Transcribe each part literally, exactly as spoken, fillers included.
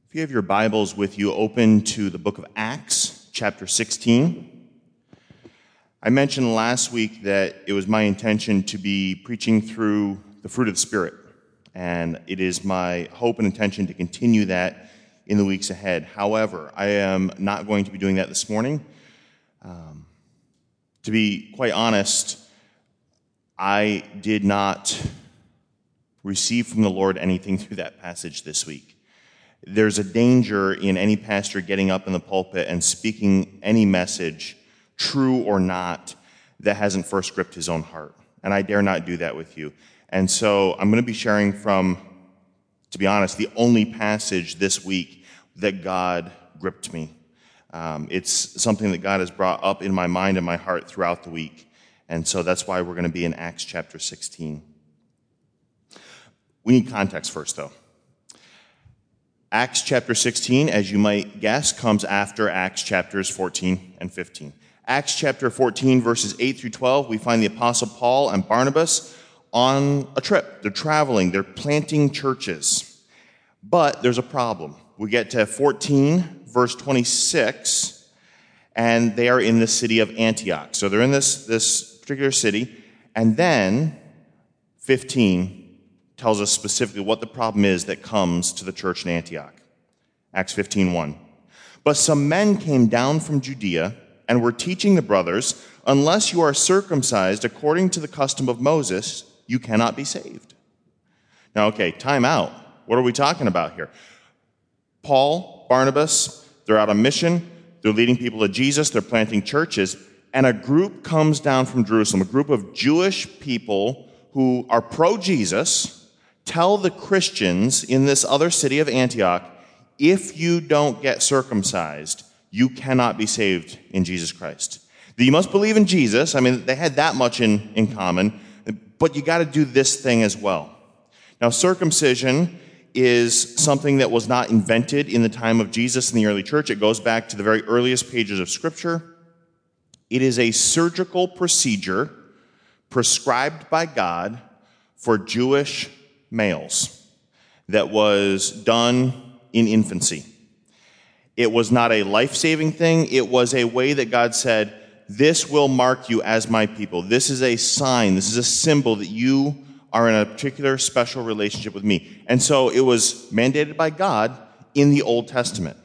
If you have your Bibles with you, open to the book of Acts, chapter sixteen. I mentioned last week that it was my intention to be preaching through the fruit of the Spirit, and it is my hope and intention to continue that in the weeks ahead. However, I am not going to be doing that this morning. Um, to be quite honest, I did not receive from the Lord anything through that passage this week. There's a danger in any pastor getting up in the pulpit and speaking any message, true or not, that hasn't first gripped his own heart. And I dare not do that with you. And so I'm going to be sharing from, to be honest, the only passage this week that God gripped me. Um, it's something that God has brought up in my mind and my heart throughout the week. And so that's why we're going to be in Acts chapter sixteen. We need context first, though. Acts chapter sixteen, as you might guess, comes after Acts chapters fourteen and fifteen. Acts chapter fourteen, verses eight through twelve, we find the Apostle Paul and Barnabas on a trip. They're traveling. They're planting churches. But there's a problem. We get to fourteen, verse twenty-six, and they are in the city of Antioch. So they're in this, this particular city. And then fifteen tells us specifically what the problem is that comes to the church in Antioch. Acts fifteen one. But some men came down from Judea and were teaching the brothers, unless you are circumcised according to the custom of Moses, you cannot be saved. Now, okay, time out. What are we talking about here? Paul, Barnabas, they're out on mission. They're leading people to Jesus. They're planting churches. And a group comes down from Jerusalem, a group of Jewish people who are pro-Jesus, tell the Christians in this other city of Antioch, if you don't get circumcised, you cannot be saved in Jesus Christ. That you must believe in Jesus. I mean, they had that much in, in common, but you got to do this thing as well. Now, circumcision is something that was not invented in the time of Jesus in the early church. It goes back to the very earliest pages of Scripture. It is a surgical procedure prescribed by God for Jewish males that was done in infancy. It was not a life-saving thing. It was a way that God said, this will mark you as my people. This is a sign. This is a symbol that you are in a particular special relationship with me. And so it was mandated by God in the Old Testament.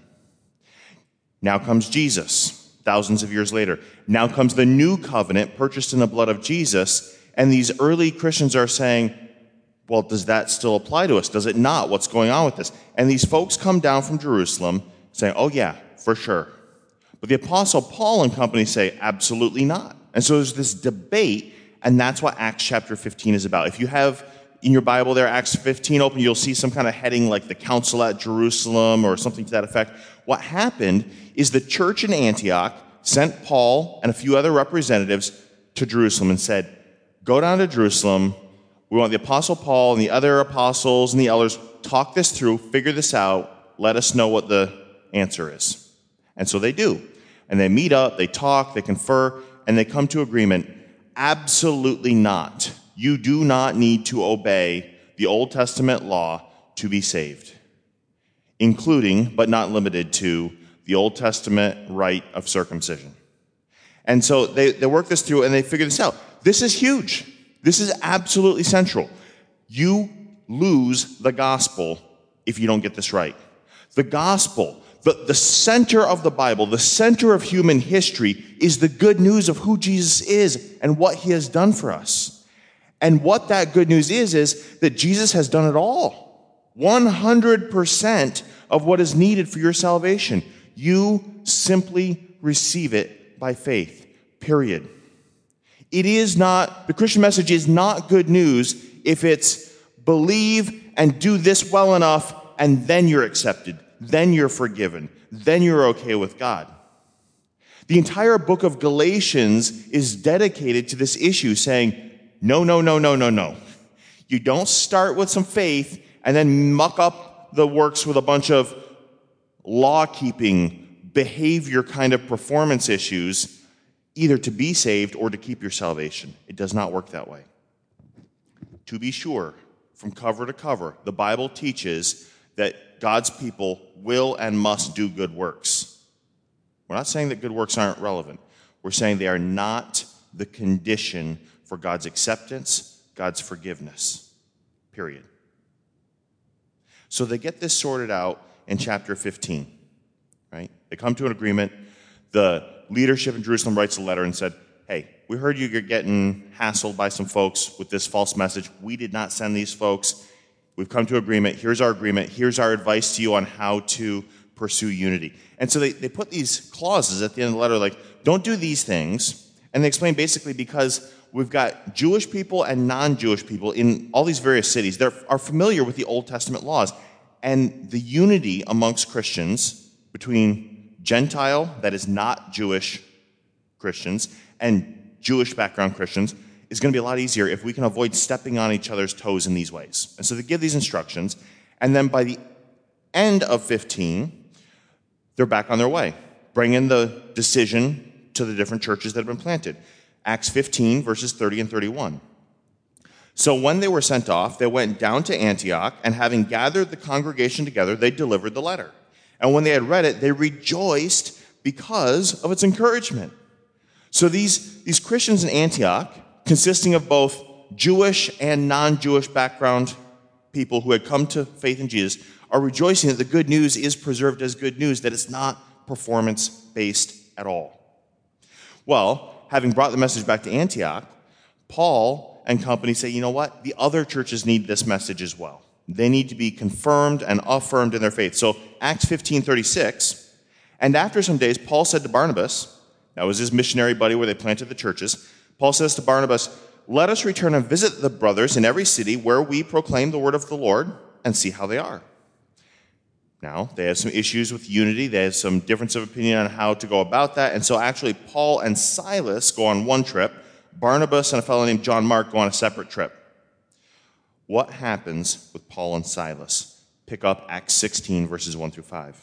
Now comes Jesus, thousands of years later. Now comes the new covenant purchased in the blood of Jesus. And these early Christians are saying, well, does that still apply to us? Does it not? What's going on with this? And these folks come down from Jerusalem saying, oh yeah, for sure. But the Apostle Paul and company say, absolutely not. And so there's this debate, and that's what Acts chapter fifteen is about. If you have in your Bible there, Acts fifteen open, you'll see some kind of heading like the Council at Jerusalem or something to that effect. What happened is the church in Antioch sent Paul and a few other representatives to Jerusalem and said, go down to Jerusalem. We want the Apostle Paul and the other apostles and the elders talk this through, figure this out, let us know what the answer is. And so they do. And they meet up, they talk, they confer, and they come to agreement. Absolutely not. You do not need to obey the Old Testament law to be saved, including, but not limited to, the Old Testament rite of circumcision. And so they, they work this through and they figure this out. This is huge. This is absolutely central. You lose the gospel if you don't get this right. The gospel, the, the center of the Bible, the center of human history is the good news of who Jesus is and what he has done for us. And what that good news is, is that Jesus has done it all. one hundred percent of what is needed for your salvation. You simply receive it by faith, period. It is not, the Christian message is not good news if it's believe and do this well enough and then you're accepted, then you're forgiven, then you're okay with God. The entire book of Galatians is dedicated to this issue, saying, no, no, no, no, no, no. You don't start with some faith and then muck up the works with a bunch of law-keeping, behavior kind of performance issues, either to be saved or to keep your salvation. It does not work that way. To be sure, from cover to cover, the Bible teaches that God's people will and must do good works. We're not saying that good works aren't relevant. We're saying they are not the condition for God's acceptance, God's forgiveness, period. So they get this sorted out in chapter fifteen, right? They come to an agreement. The leadership in Jerusalem writes a letter and said, hey, we heard you're getting hassled by some folks with this false message. We did not send these folks. We've come to agreement. Here's our agreement. Here's our advice to you on how to pursue unity. And so they, they put these clauses at the end of the letter like, don't do these things. And they explain basically because we've got Jewish people and non-Jewish people in all these various cities that are familiar with the Old Testament laws. And the unity amongst Christians between Gentile, that is not Jewish Christians, and Jewish background Christians is going to be a lot easier if we can avoid stepping on each other's toes in these ways. And so they give these instructions, and then by the end of fifteen, they're back on their way, bringing the decision to the different churches that have been planted. Acts fifteen, verses thirty and thirty-one. So when they were sent off, they went down to Antioch, and having gathered the congregation together, they delivered the letter. And when they had read it, they rejoiced because of its encouragement. So these, these Christians in Antioch, consisting of both Jewish and non-Jewish background people who had come to faith in Jesus, are rejoicing that the good news is preserved as good news, that it's not performance-based at all. Well, having brought the message back to Antioch, Paul and company say, you know what? The other churches need this message as well. They need to be confirmed and affirmed in their faith. So Acts fifteen thirty-six, and after some days, Paul said to Barnabas, that was his missionary buddy where they planted the churches, Paul says to Barnabas, let us return and visit the brothers in every city where we proclaim the word of the Lord and see how they are. Now, they have some issues with unity. They have some difference of opinion on how to go about that. And so actually, Paul and Silas go on one trip. Barnabas and a fellow named John Mark go on a separate trip. What happens with Paul and Silas? Pick up Acts sixteen, verses one through five.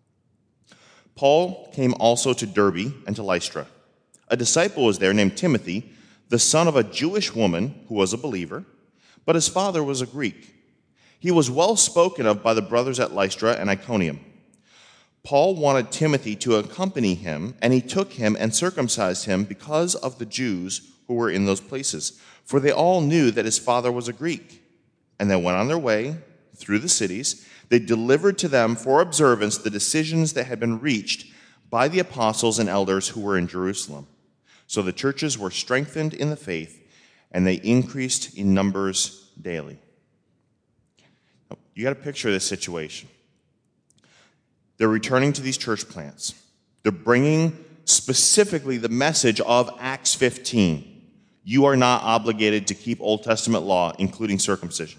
Paul came also to Derbe and to Lystra. A disciple was there named Timothy, the son of a Jewish woman who was a believer, but his father was a Greek. He was well spoken of by the brothers at Lystra and Iconium. Paul wanted Timothy to accompany him, and he took him and circumcised him because of the Jews who were in those places, for they all knew that his father was a Greek. And they went on their way through the cities. They delivered to them for observance the decisions that had been reached by the apostles and elders who were in Jerusalem. So the churches were strengthened in the faith, and they increased in numbers daily. You got to picture this situation. They're returning to these church plants. They're bringing specifically the message of Acts fifteen. You are not obligated to keep Old Testament law, including circumcision.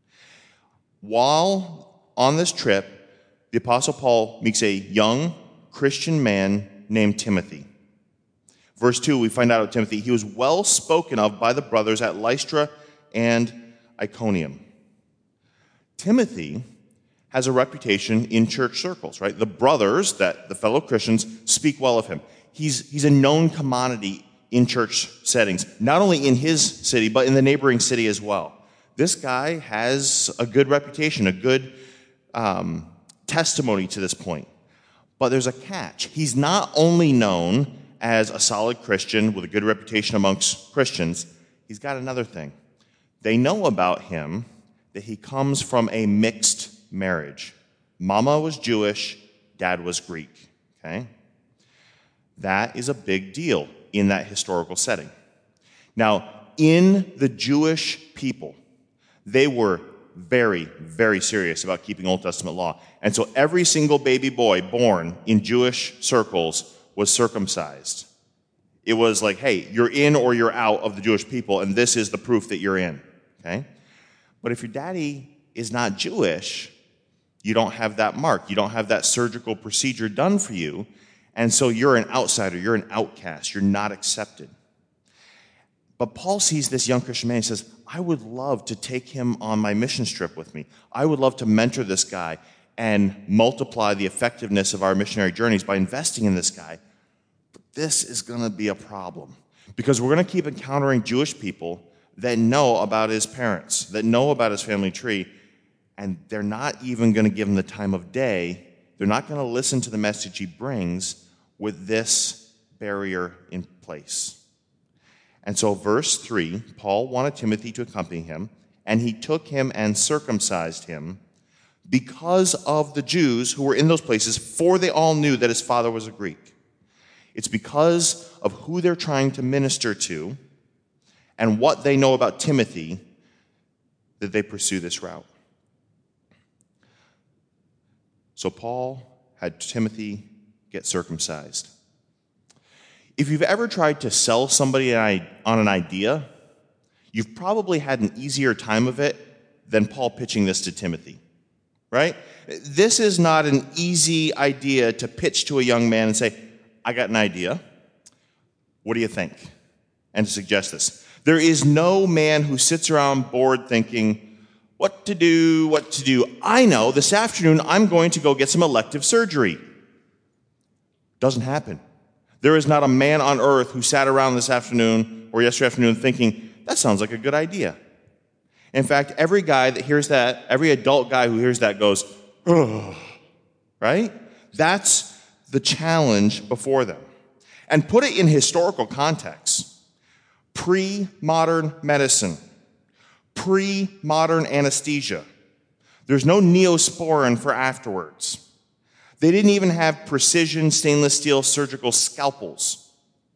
While on this trip, the Apostle Paul meets a young Christian man named Timothy. Verse two, we find out of Timothy, he was well spoken of by the brothers at Lystra and Iconium. Timothy has a reputation in church circles, right? The brothers, that the fellow Christians, speak well of him. He's, he's a known commodity in church settings, not only in his city, but in the neighboring city as well. This guy has a good reputation, a good um, testimony to this point. But there's a catch. He's not only known as a solid Christian with a good reputation amongst Christians, he's got another thing. They know about him that he comes from a mixed marriage. Mama was Jewish, dad was Greek, okay? That is a big deal in that historical setting. Now, in the Jewish people, they were very, very serious about keeping Old Testament law. And so every single baby boy born in Jewish circles was circumcised. It was like, hey, you're in or you're out of the Jewish people, and this is the proof that you're in, okay? But if your daddy is not Jewish, you don't have that mark. You don't have that surgical procedure done for you. And so you're an outsider. You're an outcast. You're not accepted. But Paul sees this young Christian man and says, I would love to take him on my mission trip with me. I would love to mentor this guy and multiply the effectiveness of our missionary journeys by investing in this guy. But this is going to be a problem because we're going to keep encountering Jewish people that know about his parents, that know about his family tree, and they're not even going to give him the time of day. They're not going to listen to the message he brings with this barrier in place. And so verse three, Paul wanted Timothy to accompany him, and he took him and circumcised him because of the Jews who were in those places, for they all knew that his father was a Greek. It's because of who they're trying to minister to and what they know about Timothy that they pursue this route. So Paul had Timothy get circumcised. If you've ever tried to sell somebody on an idea, you've probably had an easier time of it than Paul pitching this to Timothy, right? This is not an easy idea to pitch to a young man and say, I got an idea. What do you think? And to suggest this. There is no man who sits around bored thinking, what to do, what to do. I know this afternoon I'm going to go get some elective surgery. Doesn't happen. There is not a man on earth who sat around this afternoon or yesterday afternoon thinking, that sounds like a good idea. In fact, every guy that hears that, every adult guy who hears that goes, ugh, right? That's the challenge before them. And put it in historical context. Pre-modern medicine, pre-modern anesthesia. There's no Neosporin for afterwards. They didn't even have precision stainless steel surgical scalpels.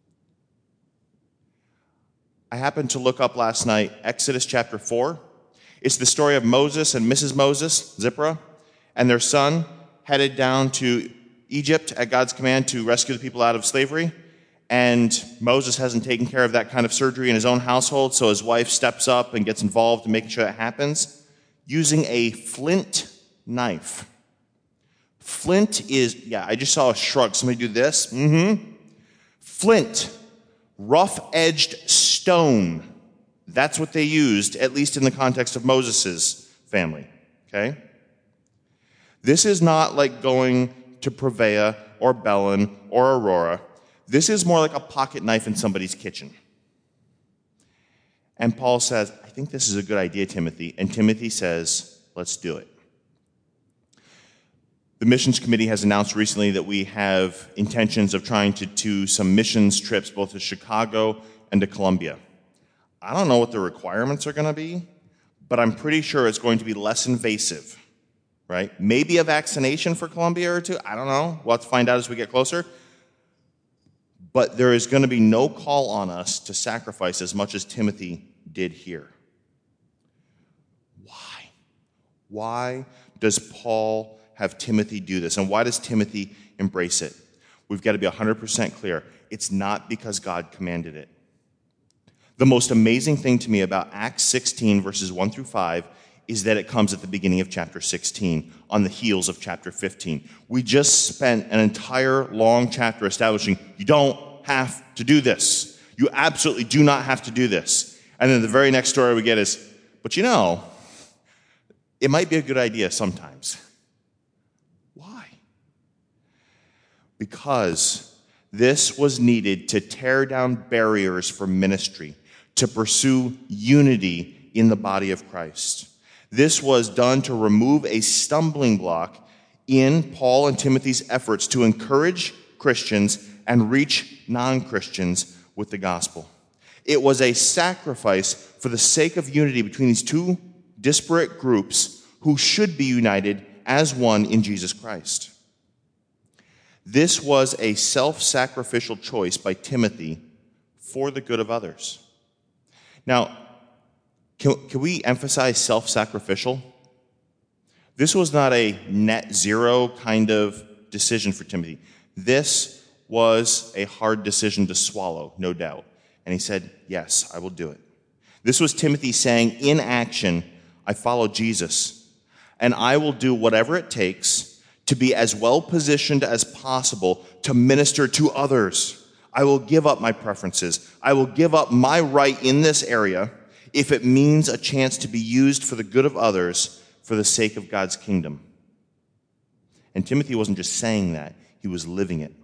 I happened to look up last night Exodus chapter four. It's the story of Moses and Missus Moses, Zipporah, and their son headed down to Egypt at God's command to rescue the people out of slavery. And Moses hasn't taken care of that kind of surgery in his own household, so his wife steps up and gets involved in making sure that happens using a flint knife. Flint is, yeah, I just saw a shrug. Somebody do this. Mm-hmm. Flint, rough-edged stone. That's what they used, at least in the context of Moses' family, okay? This is not like going to Prevea or Bellin or Aurora. This is more like a pocket knife in somebody's kitchen. And Paul says, I think this is a good idea, Timothy. And Timothy says, let's do it. The missions committee has announced recently that we have intentions of trying to do some missions trips both to Chicago and to Columbia. I don't know what the requirements are going to be, but I'm pretty sure it's going to be less invasive, right? Maybe a vaccination for Columbia or two. I don't know. We'll have to find out as we get closer. But there is going to be no call on us to sacrifice as much as Timothy did here. Why? Why does Paul have Timothy do this? And why does Timothy embrace it? We've got to be one hundred percent clear. It's not because God commanded it. The most amazing thing to me about Acts sixteen, verses one through five, is that it comes at the beginning of chapter sixteen, on the heels of chapter fifteen. We just spent an entire long chapter establishing you don't have to do this. You absolutely do not have to do this. And then the very next story we get is, but you know, it might be a good idea sometimes. Why? Because this was needed to tear down barriers for ministry, to pursue unity in the body of Christ. This was done to remove a stumbling block in Paul and Timothy's efforts to encourage Christians and reach non-Christians with the gospel. It was a sacrifice for the sake of unity between these two disparate groups who should be united as one in Jesus Christ. This was a self-sacrificial choice by Timothy for the good of others. Now, can, can we emphasize self-sacrificial? This was not a net zero kind of decision for Timothy. This was a hard decision to swallow, no doubt. And he said, yes, I will do it. This was Timothy saying, in action, I follow Jesus, and I will do whatever it takes to be as well positioned as possible to minister to others. I will give up my preferences. I will give up my right in this area if it means a chance to be used for the good of others for the sake of God's kingdom. And Timothy wasn't just saying that, he was living it.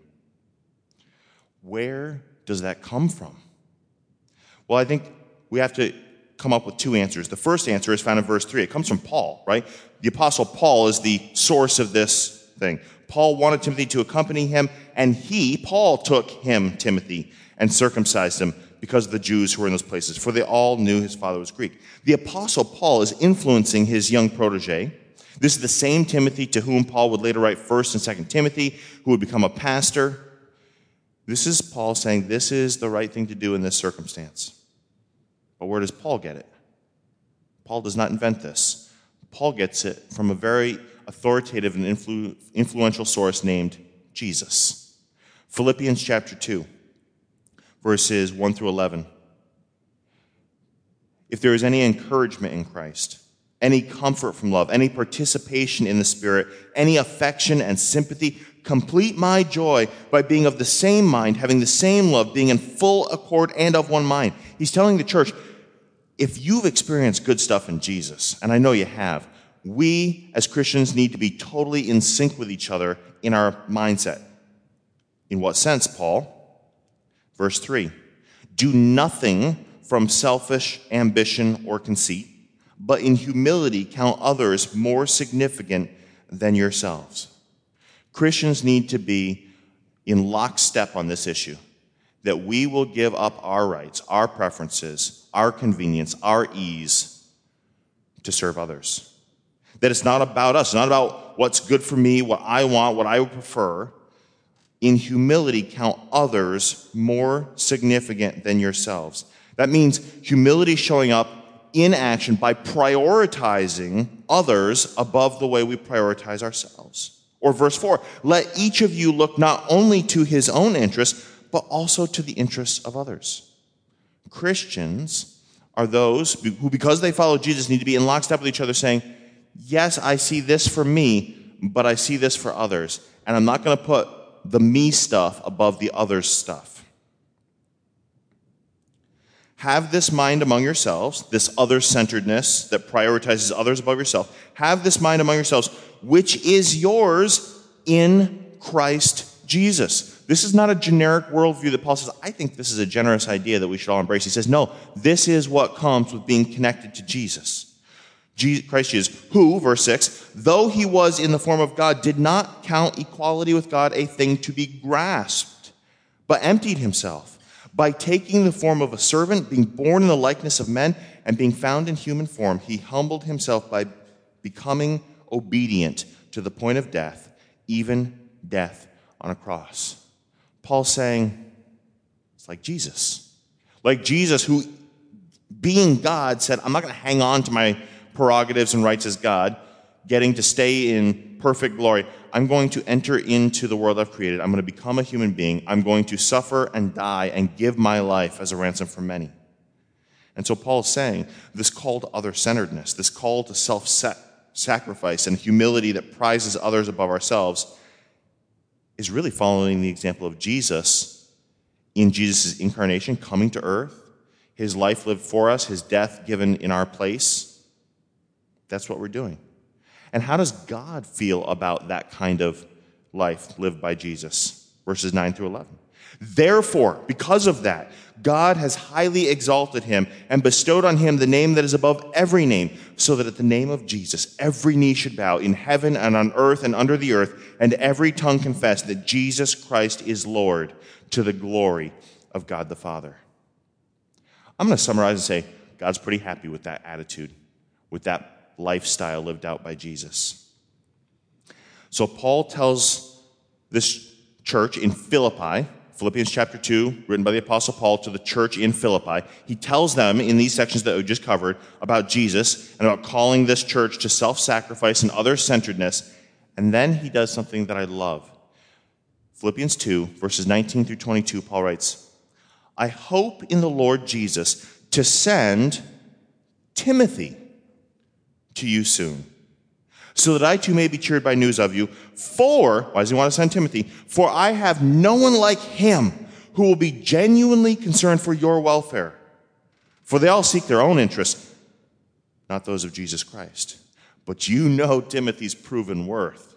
Where does that come from? Well, I think we have to come up with two answers. The first answer is found in verse three. It comes from Paul, right? The Apostle Paul is the source of this thing. Paul wanted Timothy to accompany him, and he, Paul, took him, Timothy, and circumcised him because of the Jews who were in those places, for they all knew his father was Greek. The Apostle Paul is influencing his young protege. This is the same Timothy to whom Paul would later write First and Second Timothy, who would become a pastor. This is Paul saying this is the right thing to do in this circumstance. But where does Paul get it? Paul does not invent this. Paul gets it from a very authoritative and influ- influential source named Jesus. Philippians chapter two, verses one through eleven. If there is any encouragement in Christ, any comfort from love, any participation in the Spirit, any affection and sympathy, complete my joy by being of the same mind, having the same love, being in full accord and of one mind. He's telling the church, if you've experienced good stuff in Jesus, and I know you have, we as Christians need to be totally in sync with each other in our mindset. In what sense, Paul? Verse three, do nothing from selfish ambition or conceit, but in humility count others more significant than yourselves. Christians need to be in lockstep on this issue, that we will give up our rights, our preferences, our convenience, our ease to serve others. That it's not about us, it's not about what's good for me, what I want, what I would prefer. In humility, count others more significant than yourselves. That means humility showing up in action by prioritizing others above the way we prioritize ourselves. Or verse four, let each of you look not only to his own interests, but also to the interests of others. Christians are those who, because they follow Jesus, need to be in lockstep with each other saying, yes, I see this for me, but I see this for others. And I'm not going to put the me stuff above the others stuff. Have this mind among yourselves, this other-centeredness that prioritizes others above yourself. Have this mind among yourselves, which is yours in Christ Jesus. This is not a generic worldview that Paul says, I think this is a generous idea that we should all embrace. He says, no, this is what comes with being connected to Jesus. Christ Jesus, who, verse six, though he was in the form of God, did not count equality with God a thing to be grasped, but emptied himself by taking the form of a servant, being born in the likeness of men, and being found in human form. He humbled himself by becoming obedient to the point of death, even death on a cross. Paul's saying, it's like Jesus. Like Jesus, who, being God, said, I'm not going to hang on to my prerogatives and rights as God, getting to stay in perfect glory. I'm going to enter into the world I've created. I'm going to become a human being. I'm going to suffer and die and give my life as a ransom for many. And so Paul is saying this call to other-centeredness, this call to self-sacrifice and humility that prizes others above ourselves is really following the example of Jesus in Jesus' incarnation, coming to earth, his life lived for us, his death given in our place. That's what we're doing. And how does God feel about that kind of life lived by Jesus? Verses nine through eleven. Therefore, because of that, God has highly exalted him and bestowed on him the name that is above every name, so that at the name of Jesus, every knee should bow in heaven and on earth and under the earth, and every tongue confess that Jesus Christ is Lord, to the glory of God the Father. I'm going to summarize and say God's pretty happy with that attitude, with that lifestyle lived out by Jesus. So Paul tells this church in Philippi, Philippians chapter two, written by the Apostle Paul to the church in Philippi, he tells them in these sections that we just covered about Jesus and about calling this church to self-sacrifice and other-centeredness. And then he does something that I love. Philippians two, verses nineteen through twenty-two, Paul writes, I hope in the Lord Jesus to send Timothy to you soon, so that I too may be cheered by news of you. For, why does he want to send Timothy? For I have no one like him who will be genuinely concerned for your welfare. For they all seek their own interests, not those of Jesus Christ. But you know Timothy's proven worth.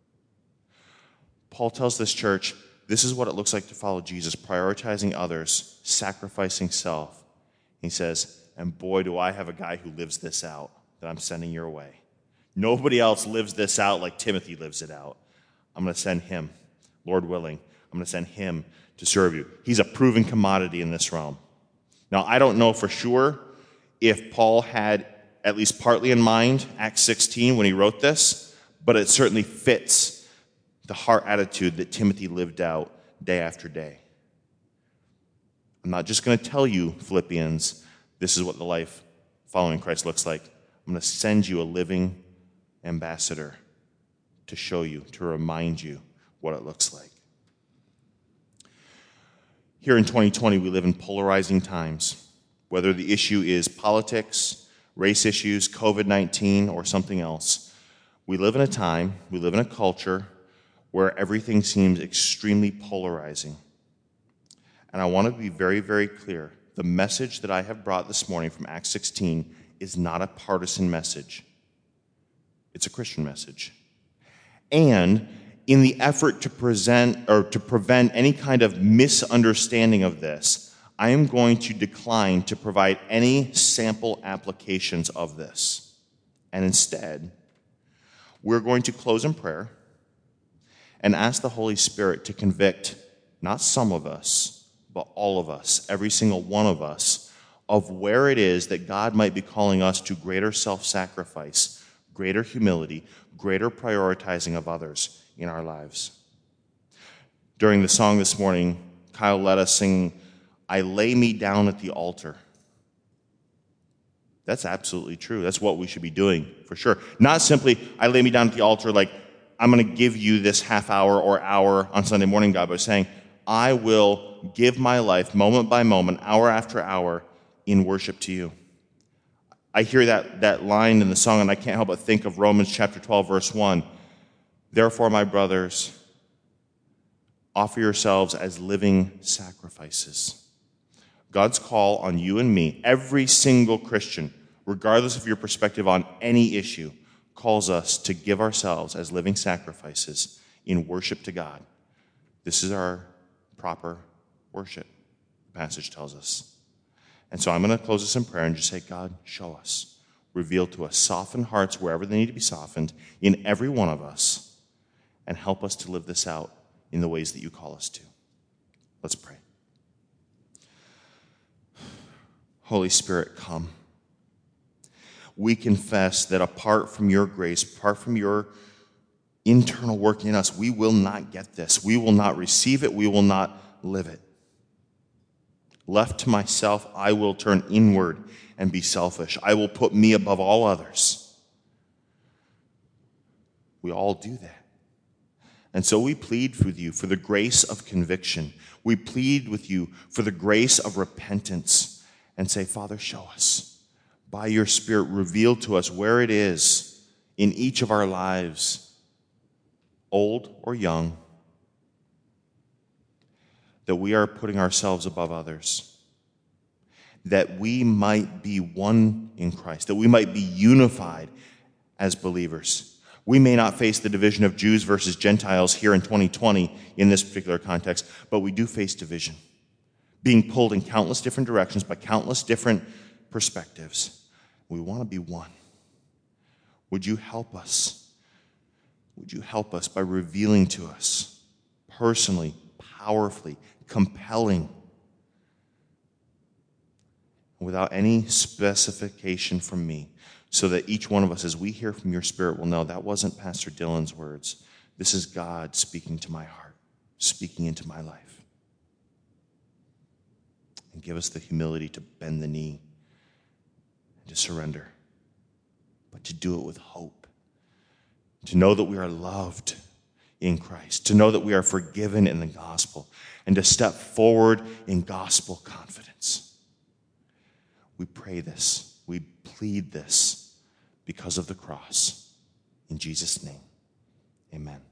Paul tells this church, this is what it looks like to follow Jesus, prioritizing others, sacrificing self. He says, And boy, do I have a guy who lives this out that I'm sending your way. Nobody else lives this out like Timothy lives it out. I'm going to send him, Lord willing. I'm going to send him to serve you. He's a proven commodity in this realm. Now, I don't know for sure if Paul had at least partly in mind Acts sixteen when he wrote this, but it certainly fits the heart attitude that Timothy lived out day after day. I'm not just going to tell you, Philippians, this is what the life following Christ looks like. I'm going to send you a living ambassador to show you, to remind you what it looks like. Here in twenty twenty, we live in polarizing times. Whether the issue is politics, race issues, covid nineteen, or something else, we live in a time, we live in a culture where everything seems extremely polarizing. And I want to be very, very clear. The message that I have brought this morning from Acts sixteen is not a partisan message. It's a Christian message. And in the effort to present or to prevent any kind of misunderstanding of this, I am going to decline to provide any sample applications of this. And instead, we're going to close in prayer and ask the Holy Spirit to convict not some of us, but all of us, every single one of us, of where it is that God might be calling us to greater self-sacrifice, greater humility, greater prioritizing of others in our lives. During the song this morning, Kyle let us sing, I lay me down at the altar. That's absolutely true. That's what we should be doing, for sure. Not simply, I lay me down at the altar like, I'm going to give you this half hour or hour on Sunday morning, God, but saying, I will give my life moment by moment, hour after hour, in worship to you. I hear that, that line in the song, and I can't help but think of Romans chapter twelve, verse one. Therefore, my brothers, offer yourselves as living sacrifices. God's call on you and me, every single Christian, regardless of your perspective on any issue, calls us to give ourselves as living sacrifices in worship to God. This is our proper worship, the passage tells us. And so I'm going to close this in prayer and just say, God, show us. Reveal to us. Soften hearts wherever they need to be softened in every one of us. And help us to live this out in the ways that you call us to. Let's pray. Holy Spirit, come. We confess that apart from your grace, apart from your internal work in us, we will not get this. We will not receive it. We will not live it. Left to myself, I will turn inward and be selfish. I will put me above all others. We all do that. And so we plead with you for the grace of conviction. We plead with you for the grace of repentance and say, Father, show us. By your Spirit, reveal to us where it is in each of our lives, old or young, that we are putting ourselves above others, that we might be one in Christ, that we might be unified as believers. We may not face the division of Jews versus Gentiles here in twenty twenty in this particular context, but we do face division, being pulled in countless different directions by countless different perspectives. We want to be one. Would you help us? Would you help us by revealing to us personally, powerfully, compelling, without any specification from me, so that each one of us, as we hear from your Spirit, will know that wasn't Pastor Dylan's words. This is God speaking to my heart, speaking into my life. And give us the humility to bend the knee and to surrender, but to do it with hope, to know that we are loved in Christ, to know that we are forgiven in the gospel, and to step forward in gospel confidence. We pray this, we plead this because of the cross. In Jesus' name, amen.